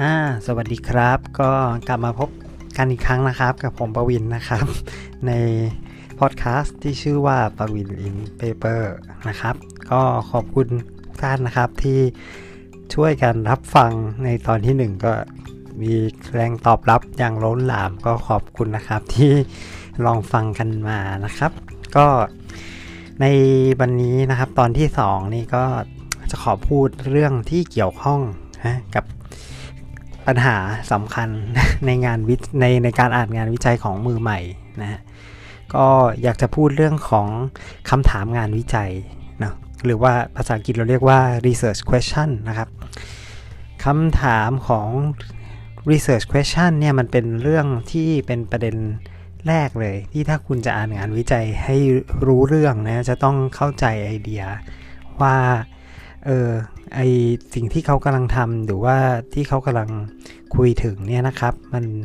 สวัสดีครับก็กลับมาพบกันอีกครั้งนะครับกับผมประวินนะครับในพอดแคสต์ที่ชื่อว่าประวินอินเปเปอร์นะครับก็ขอบคุณทุกท่านนะครับที่ช่วยกันรับฟังในตอนที่1ก็มีแรงตอบรับอย่างล้นหลามก็ขอบคุณนะครับที่ลองฟังกันมานะครับก็ในวันนี้นะครับตอนที่2นี่ก็จะขอพูดเรื่องที่เกี่ยวข้องกับปัญหาสำคัญในการอ่านงานวิจัยของมือใหม่นะฮะก็อยากจะพูดเรื่องของคำถามงานวิจัยนะหรือว่าภาษาอังกฤษเราเรียกว่า research question นะครับคำถามของ research question เนี่ยมันเป็นเรื่องที่เป็นประเด็นแรกเลยที่ถ้าคุณจะอ่านงานวิจัยให้รู้เรื่องนะจะต้องเข้าใจไอเดียว่าไอสิ่งที่เขากำลังทำหรือว่าที่เขากำลังคุยถึงเนี่ยนะครับ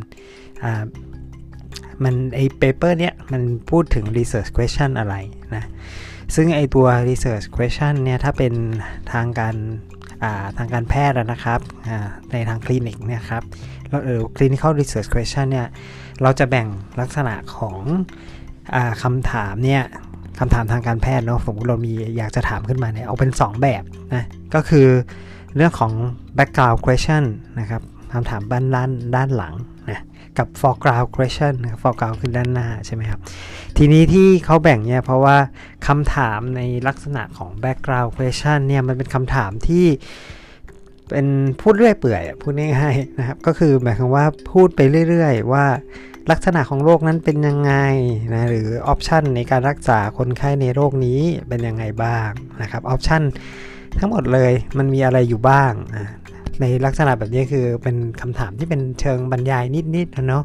มันไอเปเปอร์เนี้ยมันพูดถึง research question อะไรนะซึ่งไอตัว research question เนี่ยถ้าเป็นทางการแพทย์นะครับในทางคลินิกเนี่ยครับclinical research question เนี่ยเราจะแบ่งลักษณะของคำถามเนี่ยคำถามทางการแพทย์เนาะสมมติเรามีอยากจะถามขึ้นมาเนี่ยเอาเป็น2แบบนะก็คือเรื่องของ background question นะครับคำถามด้านหลังนะกับ foreground question นะ foreground คือด้านหน้าใช่ไหมครับทีนี้ที่เขาแบ่งเนี่ยเพราะว่าคำถามในลักษณะของ background question เนี่ยมันเป็นคำถามที่เป็นพูดเรื่อยเปื่อยพูดง่ายๆนะครับก็คือหมายความว่าพูดไปเรื่อยๆว่าลักษณะของโรคนั้นเป็นยังไงนะหรือออปชันในการรักษาคนไข้ในโรคนี้เป็นยังไงบ้างนะครับออปชันทั้งหมดเลยมันมีอะไรอยู่บ้างในลักษณะแบบนี้คือเป็นคำถามที่เป็นเชิงบรรยายนิดๆเนาะ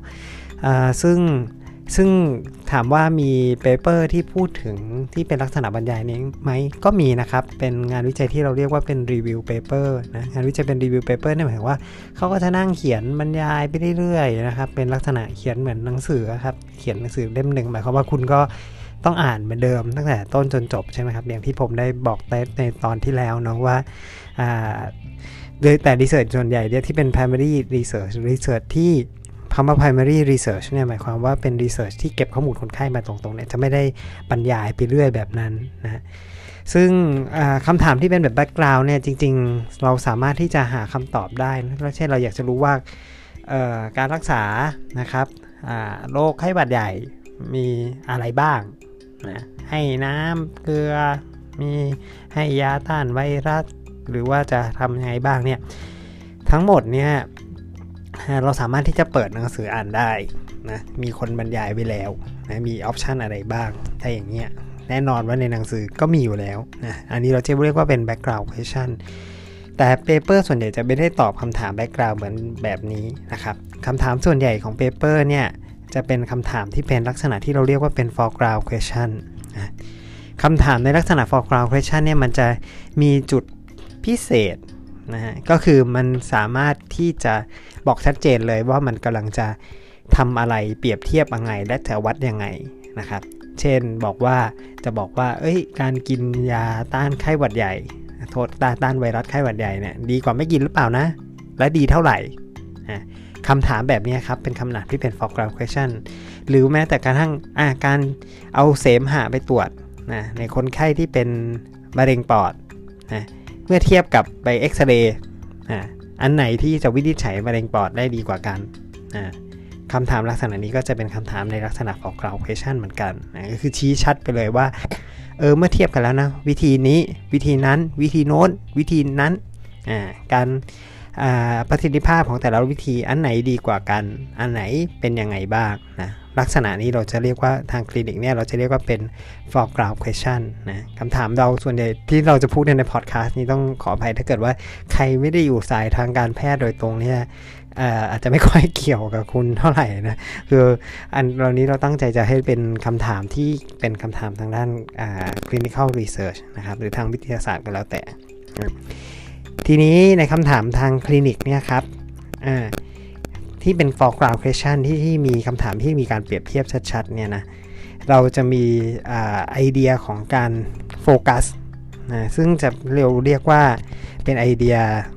ซึ่งถามว่ามีเปเปอร์ที่พูดถึงที่เป็นลักษณะบรรยายนี้ไหมก็มีนะครับเป็นงานวิจัยที่เราเรียกว่าเป็นรีวิวเปเปอร์นะงานวิจัยเป็นรีวิวเปเปอร์เนี่ยหมายถึงว่าเขาก็จะนั่งเขียนบรรยายไปเรื่อยๆนะครับเป็นลักษณะเขียนเหมือนหนังสือครับเขียนหนังสือเล่มหนึ่งหมายความว่าคุณก็ต้องอ่านเหมือนเดิมตั้งแต่ต้นจนจบใช่ไหมครับอย่างที่ผมได้บอกในตอนที่แล้วเนาะว่าโดยแต่ research ส่วนใหญ่เนี่ยที่เป็น primary research ที่คำว่า primary research เนี่ยหมายความว่าเป็น research ที่เก็บข้อมูลคนไข้มาตรงๆเนี่ยจะไม่ได้บรรยายไปเรื่อยแบบนั้นนะซึ่งคำถามที่เป็นแบบ background เนี่ยจริงๆเราสามารถที่จะหาคำตอบได้เช่นเราอยากจะรู้ว่าการรักษานะครับโรคไข้หวัดใหญ่มีอะไรบ้างนะให้น้ำเกลือมีให้ยาต้านไวรัสหรือว่าจะทำยังไงบ้างเนี่ยทั้งหมดเนี่ยเราสามารถที่จะเปิดหนังสืออ่านได้นะมีคนบรรยายไว้แล้วนะมีออปชันอะไรบ้างถ้าอย่างเงี้ยแน่นอนว่าในหนังสือก็มีอยู่แล้วนะอันนี้เราจะเรียกว่าเป็น background question แต่เปเปอร์ส่วนใหญ่จะไม่ได้ตอบคำถาม background เหมือนแบบนี้นะครับคำถามส่วนใหญ่ของเปเปอร์เนี่ยจะเป็นคำถามที่เป็นลักษณะที่เราเรียกว่าเป็น foreground question นะคำถามในลักษณะ foreground question เนี่ยมันจะมีจุดพิเศษนะฮะก็คือมันสามารถที่จะบอกชัดเจนเลยว่ามันกำลังจะทำอะไรเปรียบเทียบยังไงและจะวัดยังไงนะครับเช่นบอกว่าการกินยาต้านไข้หวัดใหญ่ต้านไวรัสไข้หวัดใหญ่เนี่ยดีกว่าไม่กินหรือเปล่านะและดีเท่าไหร่คำถามแบบนี้ครับเป็นคำถามที่เป็น foreground question หรือแม้แต่การเอาเสมหะไปตรวจนะในคนไข้ที่เป็นมะเร็งปอดนะเมื่อเทียบกับไปเอ็กซเรย์อันไหนที่จะวินิจฉัยมะเร็งปอดได้ดีกว่ากันคำถามลักษณะนี้ก็จะเป็นคำถามในลักษณะของ foreground question เหมือนกันก็คือชี้ชัดไปเลยว่าเมื่อเทียบกันแล้วนะวิธีนี้วิธีนั้นวิธีโน้นวิธีนั้นการประสิทธิภาพของแต่ละวิธีอันไหนดีกว่ากันอันไหนเป็นยังไงบ้างนะลักษณะนี้เราจะเรียกว่าทางคลินิกเนี่ยเราจะเรียกว่าเป็น foreground question นะคำถามเราส่วนใหญ่ที่เราจะพูดในพอดแคสต์นี้ต้องขออภัยถ้าเกิดว่าใครไม่ได้อยู่สายทางการแพทย์โดยตรงเนี่ยอาจจะไม่ค่อยเกี่ยวกับคุณเท่าไหร่นะคืออันเหล่านี้เราตั้งใจจะให้เป็นคำถามที่เป็นคำถามทางด้านclinical research นะครับหรือทางวิทยาศาสตร์ก็แล้วแต่ทีนี้ในคำถามทางคลินิกเนี่ยครับที่เป็น foreground question ที่มีคำถามที่มีการเปรียบเทียบชัดๆเนี่ยนะเราจะมีไอเดียของการโฟกัสซึ่งจะเรียกว่าเป็นไอเดีย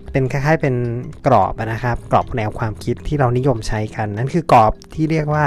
เป็นคล้ายๆเป็นกรอบนะครับกรอบแนวความคิดที่เรานิยมใช้กันนั่นคือกรอบที่เรียกว่า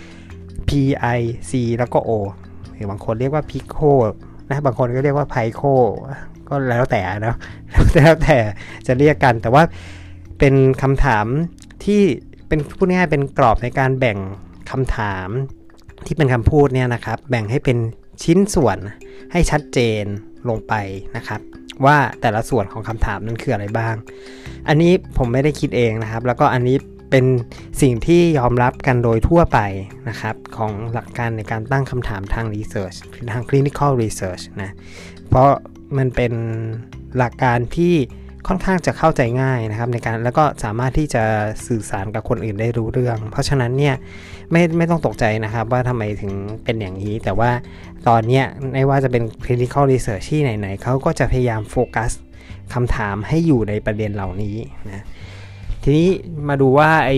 PIC แล้วก็ O หรือบางคนเรียกว่า PICO นะบางคนก็เรียกว่า PICO ก็แล้วแต่นะแล้วแต่จะเรียกกันแต่ว่าเป็นคำถามที่เป็นพูดง่ายๆเป็นกรอบในการแบ่งคำถามที่เป็นคำพูดเนี่ยนะครับแบ่งให้เป็นชิ้นส่วนให้ชัดเจนลงไปนะครับว่าแต่ละส่วนของคำถามนั้นคืออะไรบ้างอันนี้ผมไม่ได้คิดเองนะครับแล้วก็อันนี้เป็นสิ่งที่ยอมรับกันโดยทั่วไปนะครับของหลักการในการตั้งคำถามทาง research ทาง clinical research นะเพราะมันเป็นหลักการที่ค่อนข้างจะเข้าใจง่ายนะครับในการแล้วก็สามารถที่จะสื่อสารกับคนอื่นได้รู้เรื่องเพราะฉะนั้นเนี่ยไม่ต้องตกใจนะครับว่าทำไมถึงเป็นอย่างนี้แต่ว่าตอนนี้ไม่ว่าจะเป็น clinical research ที่ไหนๆเขาก็จะพยายามโฟกัสคำถามให้อยู่ในประเด็นเหล่านี้นะทีนี้มาดูว่าไอ้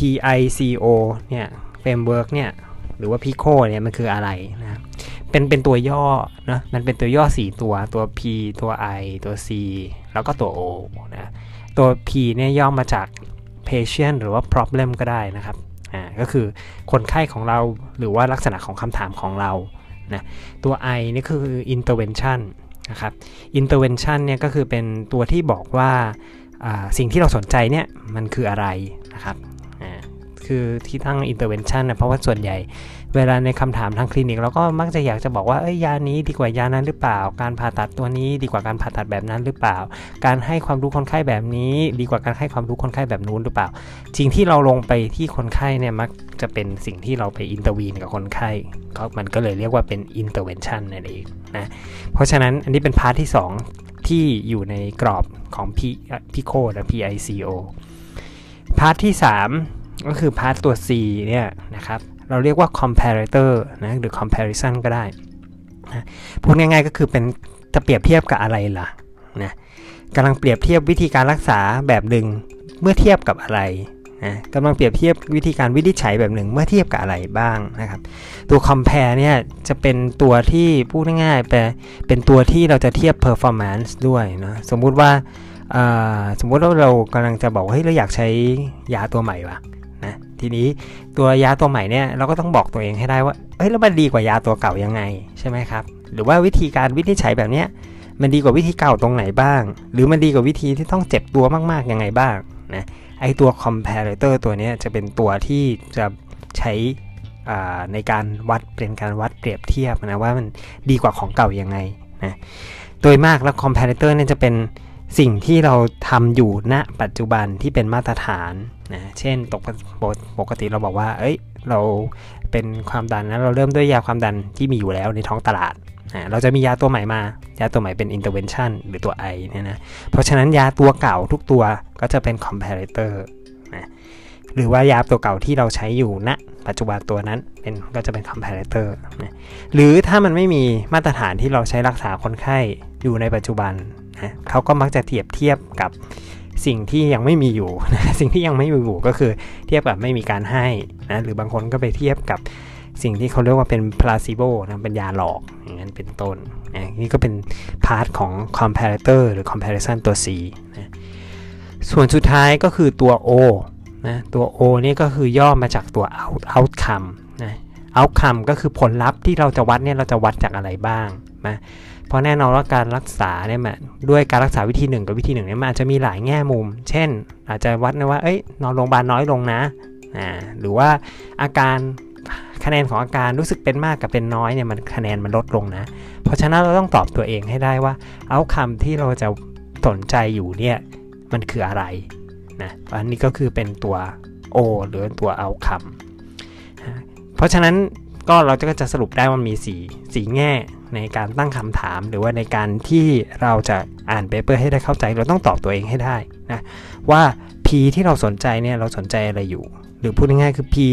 PICO เนี่ย framework เนี่ยหรือว่า PICO เนี่ยมันคืออะไรนะเป็นตัวย่อนะมันเป็นตัวย่อ4ตัว P ตัว I ตัว C แล้วก็ตัว O นะตัว P เนี่ยย่อมาจาก patient หรือว่า problem ก็ได้นะครับก็คือคนไข้ของเราหรือว่าลักษณะของคำถามของเรานะตัว I นี่คือ intervention นะครับ intervention เนี่ยก็คือเป็นตัวที่บอกว่าสิ่งที่เราสนใจเนี่ยมันคืออะไรนะครับคือที่ตั้ง intervention นะเพราะว่าส่วนใหญ่เวลาในคำถามทางคลินิกเราก็มักจะอยากจะบอกว่ายานี้ดีกว่ายานั้นหรือเปล่าการผ่าตัดตัวนี้ดีกว่าการผ่าตัดแบบนั้นหรือเปล่าการให้ความรู้คนไข้แบบนี้ดีกว่าการให้ความรู้คนไข้แบบนู้นหรือเปล่าสิ่งที่เราลงไปที่คนไข้เนี่ยมักจะเป็นสิ่งที่เราไปอินเตอร์วีนกับคนไข้มันก็เลยเรียกว่าเป็น intervention นั่นเองนะเพราะฉะนั้นอันนี้เป็นพาร์ทที่2ที่อยู่ในกรอบของ PICO และ PICO พาร์ทที่3ก็คือพาร์ทตัว C เนี่ยนะครับเราเรียกว่า comparator นะหรือ comparison ก็ได้นะพูดง่ายๆก็คือเป็นจะเปรียบเทียบกับอะไรล่ะนะกำลังเปรียบเทียบวิธีการรักษาแบบหนึ่งเมื่อเทียบกับอะไรนะกำลังเปรียบเทียบวิธีการวินิจฉัยแบบหนึ่งเมื่อเทียบกับอะไรบ้างนะครับตัว compare เนี่ยจะเป็นตัวที่พูดง่ายๆเป็นตัวที่เราจะเทียบ performance ด้วยนะสมมุติว่าเรากำลังจะบอกว่าเฮ้ยเราอยากใช้ยาตัวใหม่ว่ะนะทีนี้ตัวยาตัวใหม่เนี่ยเราก็ต้องบอกตัวเองให้ได้ว่าเฮ้ยแล้วมันดีกว่ายาตัวเก่ายังไงใช่ไหมครับหรือว่าวิธีการวินิจฉัยแบบเนี้ยมันดีกว่าวิธีเก่าตรงไหนบ้างหรือมันดีกว่าวิธีที่ต้องเจ็บตัวมากๆยังไงบ้างนะไอตัว comparator ตัวนี้จะเป็นตัวที่จะใช้ในการวัดเป็นการวัดเปรียบเทียบนะว่ามันดีกว่าของเก่ายังไงนะโดยมากแล้ว comparator เนี่ยจะเป็นสิ่งที่เราทำอยู่ณปัจจุบันที่เป็นมาตรฐานนะเช่นปกติเราบอกว่าเราเป็นความดันนะเราเริ่มด้วยยาความดันที่มีอยู่แล้วในท้องตลาดเราจะมียาตัวใหม่มายาตัวใหม่เป็น intervention หรือตัว I เนี่ยนะเพราะฉะนั้นยาตัวเก่าทุกตัวก็จะเป็น comparator นะหรือว่ายาตัวเก่าที่เราใช้อยู่ณปัจจุบันตัวนั้นก็จะเป็น comparator นะหรือถ้ามันไม่มีมาตรฐานที่เราใช้รักษาคนไข้อยู่ในปัจจุบันนะเขาก็มักจะเทียบกับสิ่งที่ยังไม่มีอยู่นะสิ่งที่ยังไม่มีอยู่ก็คือเทียบกับไม่มีการให้นะหรือบางคนก็ไปเทียบกับสิ่งที่เขาเรียกว่าเป็น placebo นะเป็นยาหลอกอย่างนั้นเป็นต้นนะนี่ก็เป็นพาร์ทของ comparator หรือ comparison ตัว C นะส่วนสุดท้ายก็คือตัว O นะตัว O นี่ก็คือย่อมาจากตัว outcome นะ outcome ก็คือผลลัพธ์ที่เราจะวัดเนี่ยเราจะวัดจากอะไรบ้างนะเพราะแน่นอนว่าการรักษาเนี่ยด้วยการรักษาวิธี1กับวิธี1เนี่ยมันอาจจะมีหลายแง่มุมเช่นอาจจะวัดนะว่านอนโรงพยาบาลน้อยลงนะหรือว่าอาการคะแนนของอาการรู้สึกเป็นมากกับเป็นน้อยเนี่ยมันคะแนนมันลดลงนะเพราะฉะนั้นเราต้องตอบตัวเองให้ได้ว่าoutcomeที่เราจะสนใจอยู่เนี่ยมันคืออะไรนะอันนี้ก็คือเป็นตัว O หรือตัว outcome เพราะฉะนั้นก็เราก็จะสรุปได้ว่ามี4แง่ในการตั้งคำถามหรือว่าในการที่เราจะอ่านเปเปอร์ให้ได้เข้าใจเราต้องตอบตัวเองให้ได้นะว่า P ที่เราสนใจเนี่ยเราสนใจอะไรอยู่หรือพูดง่ายๆคือ P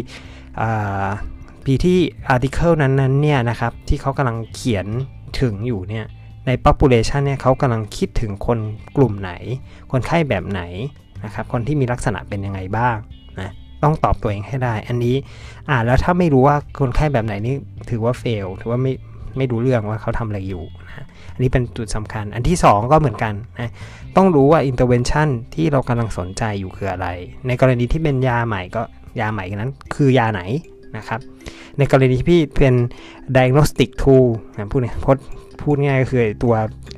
ที่ article นั้นเนี่ยนะครับที่เขากำลังเขียนถึงอยู่เนี่ยใน population เนี่ยเขากำลังคิดถึงคนกลุ่มไหนคนไข้แบบไหนนะครับคนที่มีลักษณะเป็นยังไงบ้างนะต้องตอบตัวเองให้ได้อันนี้แล้วถ้าไม่รู้ว่าคนไข้แบบไหนนี่ถือว่า fail ถือว่าไม่ไม่รู้เรื่องว่าเขาทำอะไรอยู่นะอันนี้เป็นจุดสำคัญอันที่2ก็เหมือนกันนะต้องรู้ว่า intervention ที่เรากำลังสนใจอยู่คืออะไรในกรณีที่เป็นยาใหม่ก็ยาใหม่นั้นคือยาไหนนะครับในกรณีที่พี่เป็น diagnostic tool นะพูดง่ายก็คือตัว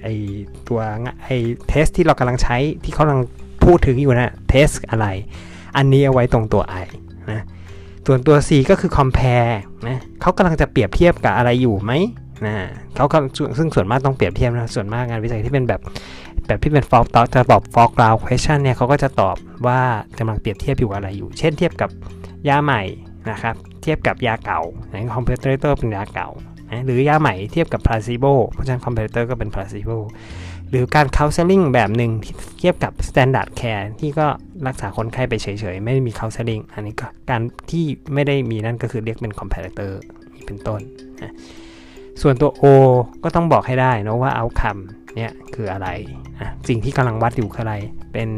เทสที่เรากำลังใช้ที่เขากำลังพูดถึงอยู่นะเทสอะไรอันนี้เอาไว้ตรงตัว I นะส่วนตัว C ก็คือ compare นะเขากำลังจะเปรียบเทียบกับอะไรอยู่ไหมนะเขาซึ่งส่วนมากต้องเปรียบเทียบนะส่วนมากงานวิจัยที่เป็นแบบที่เป็นจะตอบ foreground question เนี่ยเขาก็จะตอบว่ากำลังเปรียบเทียบอยู่อะไรอยู่เช่นเทียบกับยาใหม่นะครับเทียบกับยาเก่าอย่าง comparator เป็นยาเก่านะหรือยาใหม่เทียบกับ placebo เพราะฉะนั้น comparator ก็เป็น placebo หรือการ counseling แบบหนึ่งที่เทียบกับ standard care ที่ก็รักษาคนไข้ไปเฉยๆไม่ได้มี counseling อันนี้ก็การที่ไม่ได้มีนั่นก็คือเรียกเป็น comparator นี่เป็นต้นนะส่วนตัว O ก็ต้องบอกให้ได้นะว่า outcome เนี่ยคืออะไรนะสิ่งที่กำลังวัดอยู่คืออะไรเป็น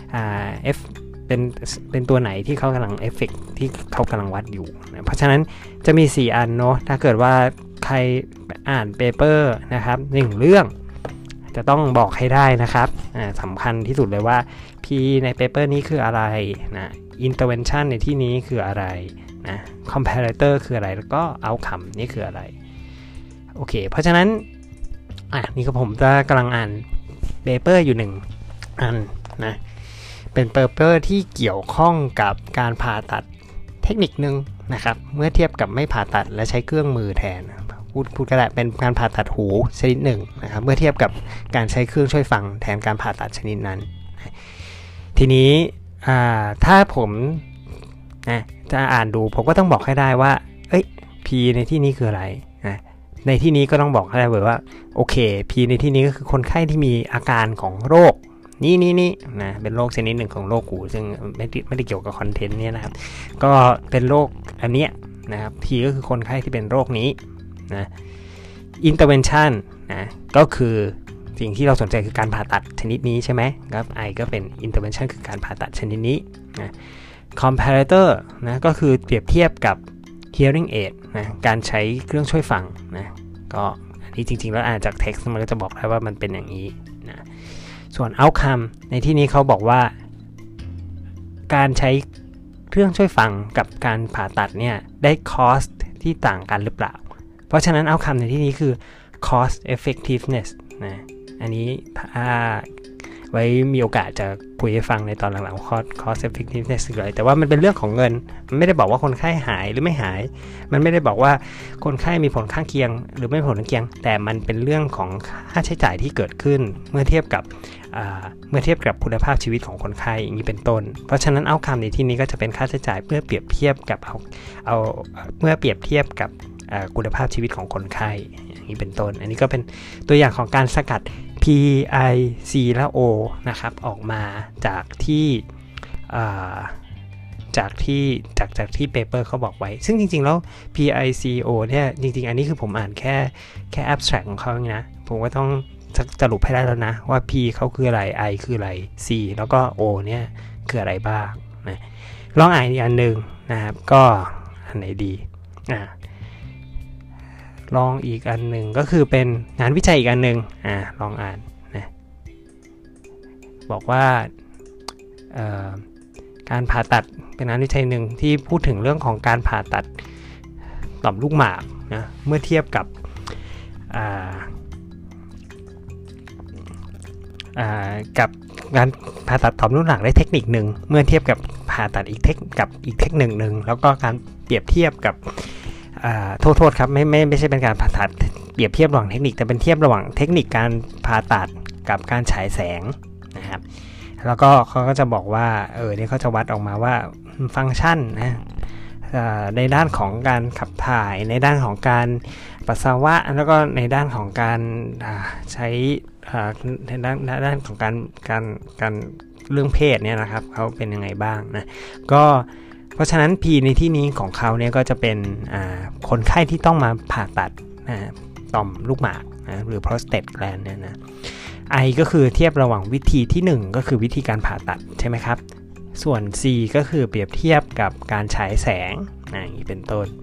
F เป็นตัวไหนที่เขากำลัง effect ที่เขากำลังวัดอยู่นะเพราะฉะนั้นจะมี4อันเนาะถ้าเกิดว่าใครอ่านเปเปอร์นะครับ1เรื่องจะต้องบอกให้ได้นะครับสำคัญที่สุดเลยว่า P ในเปเปอร์นี้คืออะไรนะ intervention ในที่นี้คืออะไรนะ comparator คืออะไรแล้วก็ outcome นี่คืออะไรโอเคเพราะฉะนั้นนี่ก็ผมจะกำลังอ่านเปเปอร์อยู่1อันนะเป็นเปเปอร์ที่เกี่ยวข้องกับการผ่าตัดเทคนิคนึงนะครับเมื่อเทียบกับไม่ผ่าตัดและใช้เครื่องมือแทนพูดก็ได้เป็นการผ่าตัดหูชนิดหนึ่งนะครับเมื่อเทียบกับการใช้เครื่องช่วยฟังแทนการผ่าตัดชนิดนั้นทีนี้ถ้าผมจะอ่านดูผมก็ต้องบอกให้ได้ว่าP ในที่นี้คืออะไรในที่นี้ก็ต้องบอกให้ได้เลยว่าโอเค P ในที่นี้ก็คือคนไข้ที่มีอาการของโรคนี่นะเป็นโรคชนิดหนึ่งของโรคหูซึ่งไม่ได้เกี่ยวกับคอนเทนต์เนี่ยนะครับก็เป็นโรคอันเนี้ยนะครับ P ก็คือคนไข้ที่เป็นโรคนี้นะ intervention นะก็คือสิ่งที่เราสนใจคือการผ่าตัดชนิดนี้ใช่ไหมครับ I ก็เป็น intervention คือการผ่าตัดชนิดนี้นะ comparator นะก็คือเปรียบเทียบกับ hearing aid นะการใช้เครื่องช่วยฟังนะก็อันนี้จริงๆแล้วอ่านจาก text มันก็จะบอกได้ว่ามันเป็นอย่างนี้นะส่วน outcome ในที่นี้เขาบอกว่าการใช้เครื่องช่วยฟังกับการผ่าตัดเนี่ยได้ cost ที่ต่างกันหรือเปล่าเพราะฉะนั้น outcome ในที่นี้คือ cost effectiveness นะอันนี้ไว้มีโอกาสจะคุยให้ฟังในตอนหลังๆ cost effectiveness เลยแต่ว่ามันเป็นเรื่องของเงินมันไม่ได้บอกว่าคนไข้หายหรือไม่หายมันไม่ได้บอกว่าคนไข้มีผลข้างเคียงหรือไม่ผลข้างเคียงแต่มันเป็นเรื่องของค่าใช้จ่ายที่เกิดขึ้นเมื่อเทียบกับคุณภาพชีวิตของคนไข้อย่างนี้เป็นต้นเพราะฉะนั้น outcome ในที่นี้ก็จะเป็นค่าใช้จ่ายเมื่อเปรียบเทียบกับคุณภาพชีวิตของคนไข้อย่างนี้เป็นต้นอันนี้ก็เป็นตัวอย่างของการสกัดP I C และ O นะครับออกมาจากที่เปเปอร์เขาบอกไว้ซึ่งจริงๆแล้ว P I C O เนี่ยจริงๆอันนี้คือผมอ่านแค่ abstract ของเขานะผมก็ต้องสรุปให้ได้แล้วนะว่า P เขาคืออะไร I คืออะไร C แล้วก็ O เนี่ยคืออะไรบ้างนะลองอ่านอีกอันหนึ่งนะครับก็อันไหนดีลองอีกอันหนึ่งก็คือเป็นงานวิจัยอีกอันหนึ่งลองอ่านนะบอกว่าการผ่าตัดเป็นงานวิจัยหนึ่งที่พูดถึงเรื่องของการผ่าตัดต่อมลูกหมากนะเมื่อเทียบกับการผ่าตัดต่อมลูกหมากได้เทคนิคหนึ่งเมื่อเทียบกับผ่าตัดอีกเทคนิคหนึ่งแล้วก็การเปรียบเทียบกับโทษครับไม่ใช่เป็นการผ่าตัดเปรียบเทียบระหว่างเทคนิคแต่เป็นเทียบระหว่างเทคนิคการผ่าตัดกับการฉายแสงนะครับแล้วก็เขาก็จะบอกว่านี่เขาจะวัดออกมาว่าฟังก์ชันนะในด้านของการขับถ่ายในด้านของการปัสสาวะแล้วก็ในด้านของการใช้ในด้านของการเรื่องเพศเนี่ยนะครับเขาเป็นยังไงบ้างนะก็เพราะฉะนั้น P ในที่นี้ของเขาเนี่ยก็จะเป็นคนไข้ที่ต้องมาผ่าตัดต่อมลูกหมากหรือ prostate gland เนี่ยนะ I ก็คือเทียบระหว่างวิธีที่1ก็คือวิธีการผ่าตัดใช่ไหมครับส่วน C ก็คือเปรียบเทียบกับการฉายแสงอย่างนี้เป็นต้น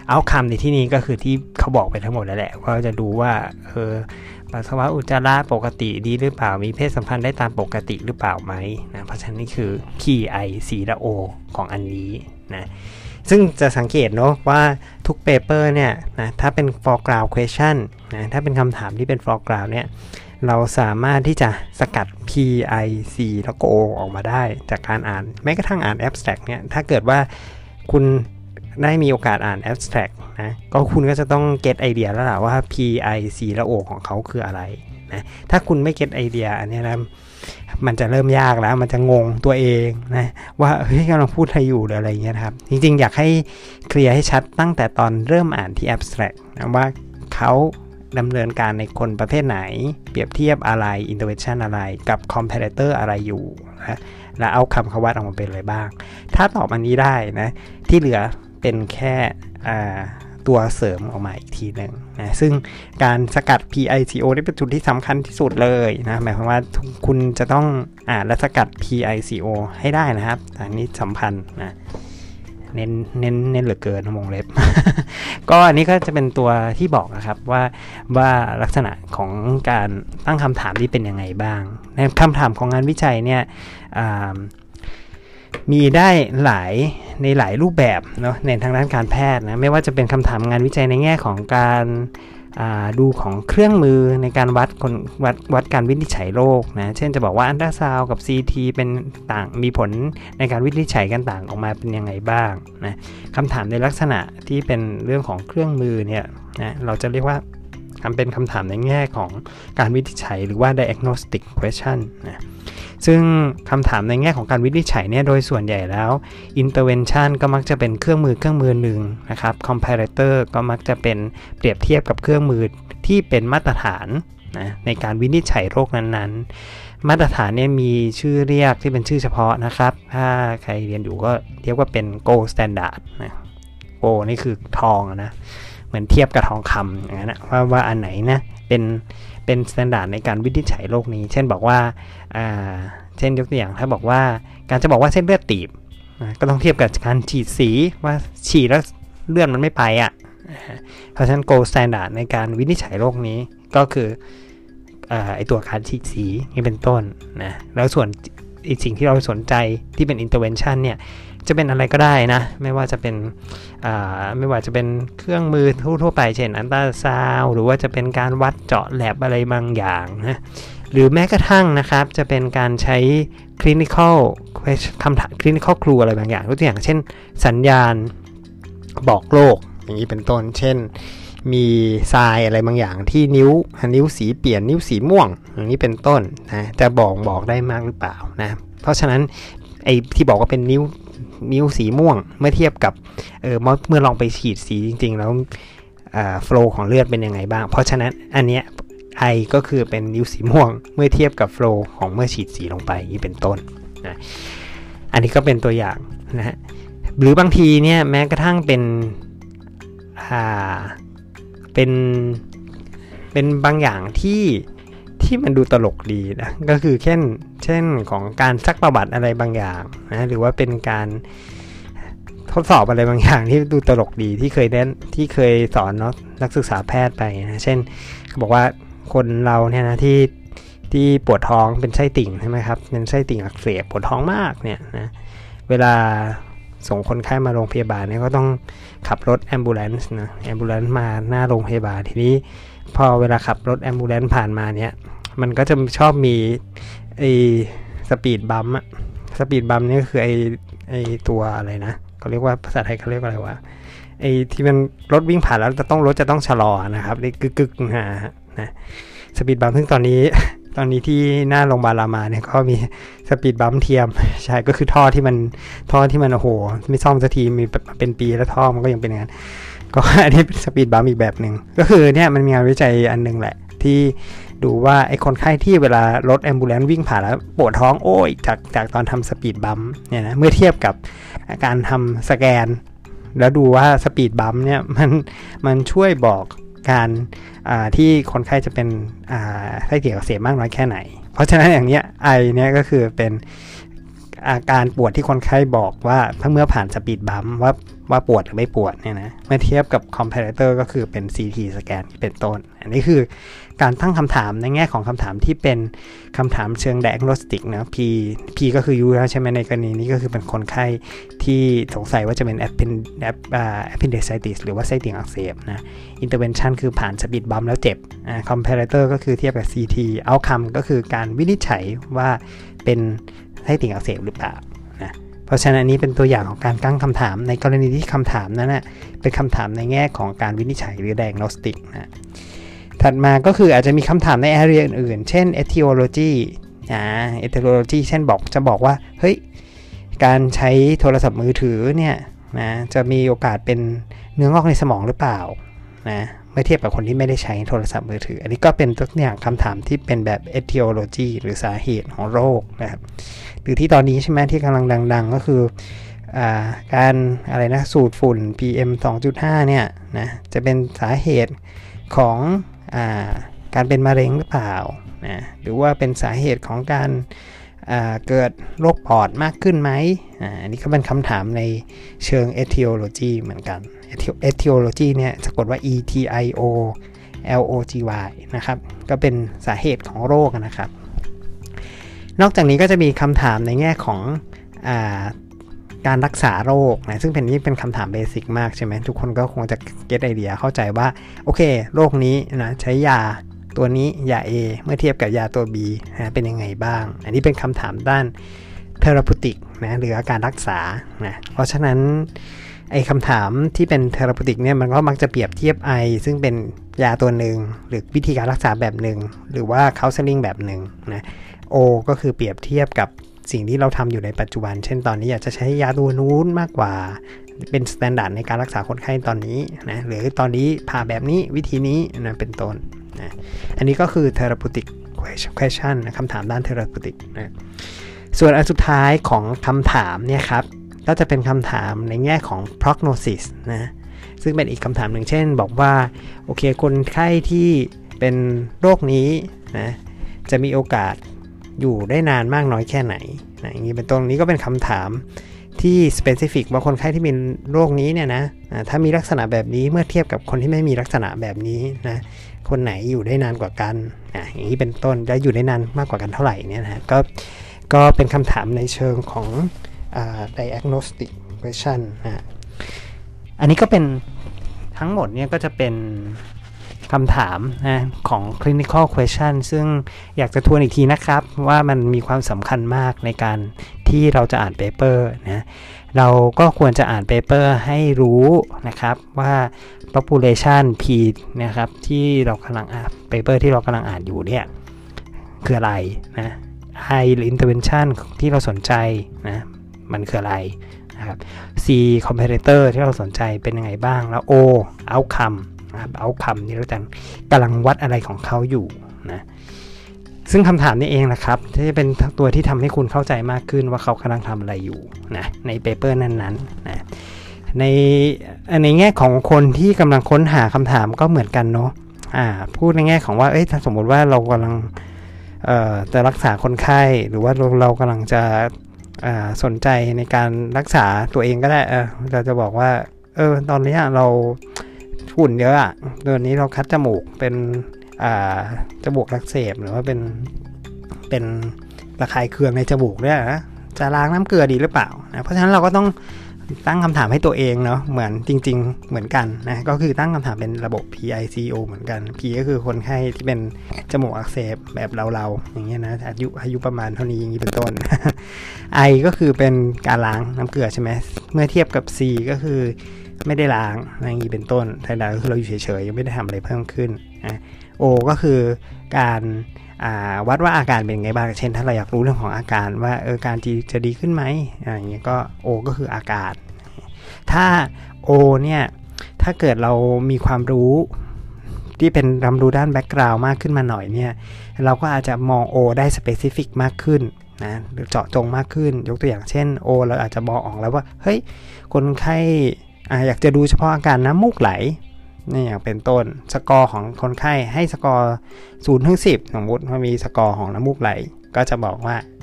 outcome ในที่นี้ก็คือที่เขาบอกไปทั้งหมดแล้วแหละว่าจะดูว่าปัสสาวะอุจจาระปกติดีหรือเปล่ามีเพศสัมพันธ์ได้ตามปกติหรือเปล่าไหมนะเพราะฉะนั้นนี่คือ Key I C และ O ของอันนี้นะซึ่งจะสังเกตเนาะว่าทุกเปเปอร์เนี่ยนะถ้าเป็น foreground question นะถ้าเป็นคำถามที่เป็น foreground เนี่ยเราสามารถที่จะสกัด P I C แล้วก็ O ออกมาได้จากการอ่านแม้กระทั่งอ่าน abstract เนี่ยถ้าเกิดว่าคุณได้มีโอกาสอ่าน abstract นะก็คุณก็จะต้อง get ไอเดียแล้วล่ะว่า P I C และ O ของเขาคืออะไรนะถ้าคุณไม่ get ไอเดียอันนี้นะมันจะเริ่มยากแล้วมันจะงงตัวเองนะว่าเฮ้ยกำลังพูดอะไรอยู่หรืออะไรเงี้ยครับจริงๆอยากให้เคลียร์ให้ชัดตั้งแต่ตอนเริ่มอ่านที่ abstract นะว่าเขาดำเนินการในคนประเภทไหนเปรียบเทียบอะไร intervention อะไรกับ comparator อะไรอยู่นะและเอาคำเขาวัดออกมาเป็นอะไรบ้างถ้าตอบอันนี้ได้นะที่เหลือเป็นแค่ตัวเสริมออกมาอีกทีหนึ่งนะซึ่งการสกัด PICO นี่เป็นจุดที่สำคัญที่สุดเลยนะหมายความว่าคุณจะต้องอ่านและสกัด PICO ให้ได้นะครับอันนี้สำคัญนะเน้นเหลือเกินวงเล็บ ก็อันนี้ก็จะเป็นตัวที่บอกนะครับว่าลักษณะของการตั้งคำถามที่เป็นยังไงบ้างในคำถามของงานวิจัยเนี่ยมีได้ในหลายรูปแบบเนาะในทางด้านการแพทย์นะไม่ว่าจะเป็นคำถามงานวิจัยในแง่ของการดูของเครื่องมือในการวัดการวินิจฉัยโรคนะเช่นจะบอกว่าอัลตราซาวด์กับ CT เป็นต่างมีผลในการวินิจฉัยกันต่างออกมาเป็นยังไงบ้างนะคำถามในลักษณะที่เป็นเรื่องของเครื่องมือเนี่ยนะเราจะเรียกว่าเป็นคำถามในแง่ของการวินิจฉัยหรือว่า diagnostic question นะซึ่งคำถามในแง่ของการวินิจฉัยเนี่ยโดยส่วนใหญ่แล้ว intervention ก็มักจะเป็นเครื่องมือหนึ่งนะครับ comparator ก็มักจะเป็นเปรียบเทียบกับเครื่องมือที่เป็นมาตรฐานนะในการวินิจฉัยโรคนั้นๆมาตรฐานเนี่ยมีชื่อเรียกที่เป็นชื่อเฉพาะนะครับถ้าใครเรียนอยู่ก็เรียกว่าเป็น gold standard นะ gold นี่คือทองนะเหมือนเทียบกับทองคำอย่างนั้นนะว่าอันไหนนะเป็นสแตนดาร์ดในการวินิจฉัยโรคนี้เช่นบอกว่าเช่นยกตัวอย่างถ้าบอกว่าการจะบอกว่าเส้นเลือดตีบก็ต้องเทียบกับการฉีดสีว่าฉีดแล้วเลือดมันไม่ไปเพราะฉะนั้น gold standard ในการวินิจฉัยโรคนี้ก็คือไอตัวการฉีดสีนี่เป็นต้นนะแล้วส่วนอีกสิ่งที่เราสนใจที่เป็น intervention เนี่ยจะเป็นอะไรก็ได้นะไม่ว่าจะเป็นเครื่องมือทั่วไปเช่นอัลตราซาวด์หรือว่าจะเป็นการวัดเจาะแลบอะไรบางอย่างนะหรือแม้กระทั่งนะครับจะเป็นการใช้ clinical คำถาม clinical clue อะไรบางอย่างตัวอย่างเช่นสัญญาณบอกโรคอย่างนี้เป็นต้นเช่นมีทรายอะไรบางอย่างที่นิ้วสีเปลี่ยนนิ้วสีม่วงอย่างนี้เป็นต้นนะจะบอกได้มากหรือเปล่านะเพราะฉะนั้นไอ้ที่บอกว่าเป็นนิ้วสีม่วงเมื่อเทียบกับเมื่อลองไปฉีดสีจริงๆแล้วโฟลว์ของเลือดเป็นยังไงบ้างเพราะฉะนั้นอันเนี้ยไอก็คือเป็นนิ้วสีม่วงเมื่อเทียบกับโฟลว์ของเมื่อฉีดสีลงไปนี่เป็นต้นนะอันนี้ก็เป็นตัวอย่างนะฮะหรือบางทีเนี่ยแม้กระทั่งเป็นบางอย่างที่มันดูตลกดีนะก็คือเช่นของการซักประวัติอะไรบางอย่างนะหรือว่าเป็นการทดสอบอะไรบางอย่างที่ดูตลกดีที่เคยสอนนักศึกษาแพทย์ไปนะเช่นเขาบอกว่าคนเราเนี่ยนะที่ปวดท้องเป็นไส้ติ่งใช่ไหมครับเป็นไส้ติ่งอักเสบปวดท้องมากเนี่ยนะเวลาส่งคนไข้มาโรงพยาบาลเนี่ยก็ต้องขับรถแอมบูเลนซ์นะแอมบูเลนซ์มาหน้าโรงพยาบาลทีนี้พอเวลาขับรถแอมบูเลนซ์ผ่านมาเนี่ยมันก็จะชอบมีไอ้สปีดบัมป์สปีดบัมป์นี่ก็คือไอ้ตัวอะไรนะเขาเรียกว่าภาษาไทยเขาเรียกว่าอะไรวะไอ้ที่มันรถวิ่งผ่านแล้วรถจะต้องชะลอนะครับนี่กึกๆนะสปีดบัมป์ซึ่งตอนนี้ที่หน้าโรงพยาบาลรามาเนี่ยก็มีสปีดบัมป์เทียมใช่ก็คือท่อที่มันโอ้โหไม่ซ่อมสักทีมีเป็นปีแล้วท่อมันก็ยังเป็นอย่างนั้นก็อันนี้เป็นสปีดบัมป์อีกแบบนึงก็คือเนี่ยมันมีงานวิจัยอันนึงแหละที่ดูว่าไอ้คนไข้ที่เวลารถแอมบูเลนซ์วิ่งผ่านแล้วปวดท้องโอ้ยจากตอนทำสปีดบัมป์เนี่ยนะเมื่อเทียบกับการทำสแกนแล้วดูว่าสปีดบัมป์เนี่ยมันช่วยบอกการที่คนไข้จะเป็นไส้ติ่งอักเสบมากน้อยแค่ไหนเพราะฉะนั้นอย่างเนี้ยไอเนี่ยก็คือเป็นอาการปวดที่คนไข้บอกว่าถ้าเมื่อผ่านสปีดบัมป์ว่าปวดหรือไม่ปวดเนี่ยนะเมื่อเทียบกับ comparator ก็คือเป็น CT สแกนเป็นต้นอันนี้คือการตั้งคำถามในแง่ของคำถามที่เป็นคำถามเชิง diagnostic นะ P ก็คือ U แล้วใช่ไหมในกรณีนี้ก็คือเป็นคนไข้ที่สงสัยว่าจะเป็น appendicitis หรือว่าไส้ติ่งอักเสบนะ intervention คือผ่านสปีดบัมป์แล้วเจ็บcomparator ก็คือเทียบกับ CT outcome ก็คือการวินิจฉัยว่าเป็นไส้ติ่งอักเสบหรือเปล่านะเพราะฉะนั้นอันนี้เป็นตัวอย่างของการตั้งคำถามในกรณีที่คำถามนั้นนะเป็นคำถามในแง่ของการวินิจฉัยหรือ diagnostic นะถัดมาก็คืออาจจะมีคำถามใน area อื่นๆเช่น etiology etiology เช่นจะบอกว่าเฮ้ยการใช้โทรศัพท์มือถือเนี่ยนะจะมีโอกาสเป็นเนื้องอกในสมองหรือเปล่านะเมื่อเทียบกับคนที่ไม่ได้ใช้โทรศัพท์มือถืออันนี้ก็เป็นตัวอย่างคำถามที่เป็นแบบ etiology หรือสาเหตุของโรคนะครับหรือที่ตอนนี้ใช่ไหมที่กำลังดังๆก็คือการอะไรนะสูดฝุ่น PM 2.5 เนี่ยนะจะเป็นสาเหตุของการเป็นมะเร็งหรือเปล่านะหรือว่าเป็นสาเหตุของการเกิดโรคปอดมากขึ้นไหมอันนี้ก็เป็นคำถามในเชิง etiology เหมือนกัน etiology เนี่ยสะกดว่า etiology นะครับก็เป็นสาเหตุของโรคนะครับนอกจากนี้ก็จะมีคำถามในแง่ของการรักษาโรคนะซึ่งเป็นคำถามเบสิกมากใช่ไหมทุกคนก็คงจะเก็ตไอเดียเข้าใจว่าโอเคโรคนี้นะใช้ยาตัวนี้ยา A เมื่อเทียบกับยาตัว B นะเป็นยังไงบ้างอันนี้เป็นคำถามด้านเทอราพูติกนะหรือการรักษานะเพราะฉะนั้นไอ้คำถามที่เป็นเทอราพูติกเนี่ยมันก็มักจะเปรียบเทียบซึ่งเป็นยาตัวหนึ่งหรือวิธีการรักษาแบบหนึ่งหรือว่าเคาน์เซลลิ่งแบบหนึ่งนะ O ก็คือเปรียบเทียบกับสิ่งที่เราทำอยู่ในปัจจุบันเช่นตอนนี้อยากจะใช้ยาตัวนู้นมากกว่าเป็นสแตนดาร์ดในการรักษาคนไข้ตอนนี้นะหรือตอนนี้ผ่าแบบนี้วิธีนี้นะเป็นต้นนะอันนี้ก็คือ therapeutic question นะคำถามด้าน therapeutic นะส่วนอันสุดท้ายของคำถามเนี่ยครับก็จะเป็นคำถามในแง่ของ prognosis นะซึ่งเป็นอีกคำถามหนึ่งเช่นบอกว่าโอเคคนไข้ที่เป็นโรคนี้นะจะมีโอกาสอยู่ได้นานมากน้อยแค่ไหนนะอย่างนี้เป็นต้นนี้ก็เป็นคำถามที่ specific ว่าคนไข้ที่มีโรคนี้เนี่ยนะถ้ามีลักษณะแบบนี้เมื่อเทียบกับคนที่ไม่มีลักษณะแบบนี้นะคนไหนอยู่ได้นานกว่ากันอย่างนี้เป็นต้นจะอยู่ได้นานมากกว่ากันเท่าไหร่เนี่ยนะก็เป็นคำถามในเชิงของdiagnostic question นะอันนี้ก็เป็นทั้งหมดเนี่ยก็จะเป็นคำถามนะของ clinical question ซึ่งอยากจะทวนอีกทีนะครับว่ามันมีความสำคัญมากในการที่เราจะอ่าน paper นะเราก็ควรจะอ่าน paper ให้รู้นะครับว่า population P นะครับที่เรากำลังอ่าน paper ที่เรากำลังอ่านอยู่เนี่ยคืออะไรนะ I หรือ intervention ที่เราสนใจนะมันคืออะไรนะครับ C comparator ที่เราสนใจเป็นยังไงบ้างแล้ว O outcomeเอาคำนี้เราจะกำลังวัดอะไรของเขาอยู่นะซึ่งคำถามนี้เองนะครับที่เป็นตัวที่ทำให้คุณเข้าใจมากขึ้นว่าเขากำลังทำอะไรอยู่นะในเปเปอร์นั้นๆนะในแง่ของคนที่กำลังค้นหาคำถามก็เหมือนกันเนาะพูดในแง่ของว่าถ้าสมมติว่าเรากำลังจะรักษาคนไข้หรือว่าเรากำลังจะสนใจในการรักษาตัวเองก็ได้เราจะบอกว่าตอนนี้เราฝุ่นเยอะตอนนี้เราคัดจมูกเป็นจมูกอักเสบหรือว่าเป็นระคายเคืองในจมูกเนี่ยนะจะล้างน้ำเกลือดีหรือเปล่านะเพราะฉะนั้นเราก็ต้องตั้งคำถามให้ตัวเองเนาะเหมือนจริงๆเหมือนกันนะก็คือตั้งคำถามเป็นระบบ PICO เหมือนกัน P ก็คือคนไข้ที่เป็นจมูกอักเสบแบบเราอย่างเงี้ยนะอายุประมาณเท่านี้อย่างนี้เป็นต้น I ก็คือเป็นการล้างน้ำเกลือใช่ไหมเมื่อเทียบกับ C ก็คือไม่ได้ล้างอย่างนี้เป็นต้นไทยดาก็คือเราอยู่เฉยๆยังไม่ได้ทำอะไรเพิ่มขึ้นO ก็คือการวัดว่าอาการเป็นไงบ้างเช่นถ้าเราอยากรู้เรื่องของอาการว่าการจะดีขึ้นไหมอย่างเงี้ยก็ O ก็คืออาการถ้า O เนี่ยถ้าเกิดเรามีความรู้ที่เป็นความรู้ด้านแบ็กกราวด์มากขึ้นมาหน่อยเนี่ยเราก็อาจจะมอง O ได้สเปซิฟิกมากขึ้นนะหรือเจาะจงมากขึ้นยกตัวอย่างเช่น O เราอาจจะมองออกแล้วว่าเฮ้ยคนไข้อยากจะดูเฉพาะอาการน้ำมูกไหลนี่อย่างเป็นต้นสกอร์ของคนไข้ให้สกอร์0 ถึง 10สมมติว่ามีสกอร์ของน้ำมูกไหลก็จะบอกว่า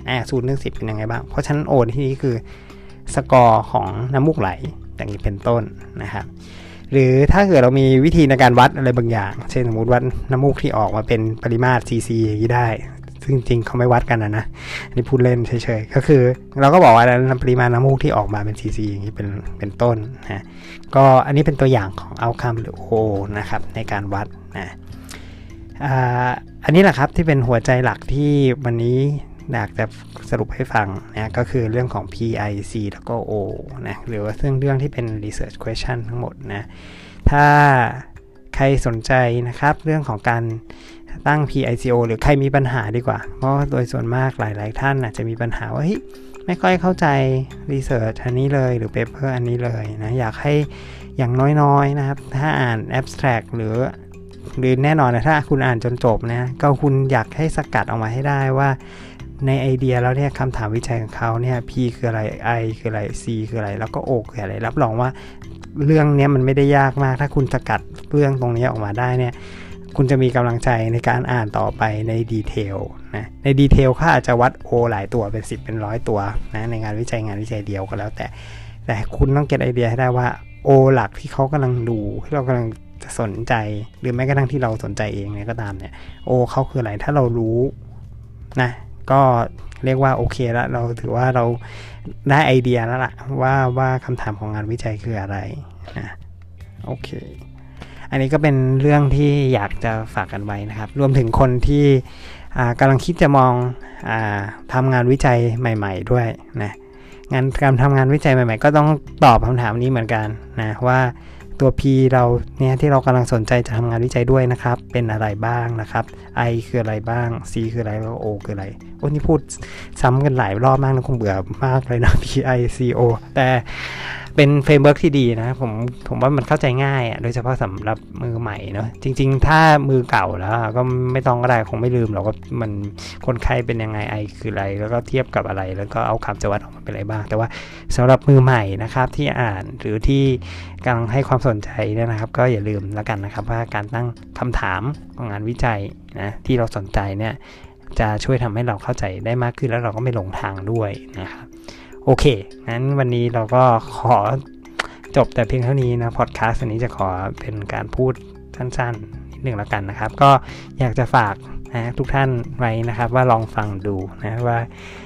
0 ถึง 10เป็นยังไงบ้างเพราะฉะนั้น O ที่นี้คือสกอร์ของน้ำมูกไหลอย่างนี้เป็นต้นนะครับหรือถ้าเกิดเรามีวิธีในการวัดอะไรบางอย่างเช่นสมมติวัดน้ำมูกที่ออกมาเป็นปริมาตร cc อย่างนี้ได้ซึ่งจริงเขาไม่วัดกันนะอันนี้พูดเล่นเฉยๆก็คือเราก็บอกว่าปริมาณน้ำมูกที่ออกมาเป็น cc อย่างนี้เป็นต้นนะก็อันนี้เป็นตัวอย่างของ outcome หรือ O นะครับในการวัดนะอันนี้แหละครับที่เป็นหัวใจหลักที่วันนี้อยากจะสรุปให้ฟังนะก็คือเรื่องของ PIC แล้วก็ O นะหรือว่าเรื่องที่เป็น research question ทั้งหมดนะถ้าใครสนใจนะครับเรื่องของการตั้ง PICO หรือใครมีปัญหาดีกว่าเพราะโดยส่วนมากหลายๆท่านอาจจะมีปัญหาว่าไม่ค่อยเข้าใจ research อันนี้เลยหรือ paper อันนี้เลยนะอยากให้อย่างน้อยๆนะครับถ้าอ่าน abstract หรือแน่นอนนะถ้าคุณอ่านจนจบนะก็คุณอยากให้สกัดออกมาให้ได้ว่าในไอเดียแล้วเนี่ยคำถามวิจัยของเขาเนี่ย P คืออะไร I คืออะไร C คืออะไรแล้วก็ O คืออะไรรับรองว่าเรื่องนี้มันไม่ได้ยากมากถ้าคุณสกัดเรื่องตรงนี้ออกมาได้เนี่ยคุณจะมีกำลังใจในการอ่านต่อไปในดีเทลนะในดีเทลเขาอาจจะวัด O หลายตัวเป็น10เป็น100ตัวนะในงานวิจัยเดียวก็แล้วแต่คุณต้องเก็ตไอเดียให้ได้ว่า O หลักที่เขากำลังดูที่เรากำลังจะสนใจหรือแม้กระทั่งที่เราสนใจเองเนี่ยก็ตามเนี่ย O เขาคืออะไรถ้าเรารู้นะก็เรียกว่าโอเคแล้วเราถือว่าเราได้ไอเดียแล้วล่ะว่าคำถามของงานวิจัยคืออะไรนะโอเคอันนี้ก็เป็นเรื่องที่อยากจะฝากกันไว้นะครับรวมถึงคนที่กำลังคิดจะมองทำงานวิจัยใหม่ๆด้วยนะการทำงานวิจัยใหม่ๆก็ต้องตอบคำถามนี้เหมือนกันนะว่าตัว P เราเนี่ยที่เรากำลังสนใจจะทำงานวิจัยด้วยนะครับเป็นอะไรบ้างนะครับ I คืออะไรบ้าง C คืออะไรแล้ว O คืออะไรโอ้นี่พูดซ้ำกันหลายรอบมากนะคงเบื่อมากเลยนะ P I C O แต่เป็นเฟรมเวิร์กที่ดีนะผมว่ามันเข้าใจง่ายโดยเฉพาะสำหรับมือใหม่เนาะจริงๆถ้ามือเก่าแล้วก็ไม่ต้องก็ได้คงไม่ลืมหรอกว่ามันคนไข้เป็นยังไง I คืออะไรแล้วก็เทียบกับอะไรแล้วก็เอาคำจะวัดออกมาเป็นอะไรบ้างแต่ว่าสำหรับมือใหม่นะครับที่อ่านหรือที่กำลังให้ความสนใจเนี่ยนะครับก็อย่าลืมแล้วกันนะครับว่าการตั้งคำถามของงานวิจัยนะที่เราสนใจเนี่ยจะช่วยทำให้เราเข้าใจได้มากขึ้นแล้วเราก็ไม่หลงทางด้วยนะครับโอเคงั้นวันนี้เราก็ขอจบแต่เพียงเท่านี้นะพอดแคสต์อันนี้จะขอเป็นการพูดสั้นๆนิดหนึ่งแล้วกันนะครับก็อยากจะฝากนะทุกท่านไว้นะครับว่าลองฟังดูนะว่า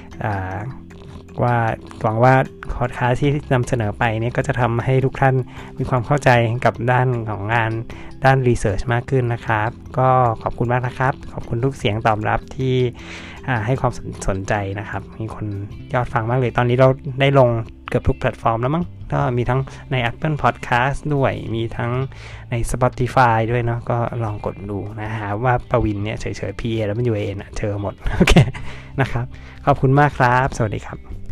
หวังว่าพอดแคสต์ที่นำเสนอไปเนี่ยก็จะทำให้ทุกท่านมีความเข้าใจกับด้านของงานด้านรีเสิร์ชมากขึ้นนะครับก็ขอบคุณมากนะครับขอบคุณทุกเสียงตอบรับที่ให้ความสนใจนะครับมีคนยอดฟังมากเลยตอนนี้เราได้ลงเกือบทุกแพลตฟอร์มแล้วมั้งก็มีทั้งใน Apple Podcast ด้วยมีทั้งใน Spotify ด้วยเนาะก็ลองกดดูนะฮะว่าปวินเนี่ยเฉยๆ PA แล้วมัน UAN เจอหมดโอเคนะครับขอบคุณมากครับสวัสดีครับ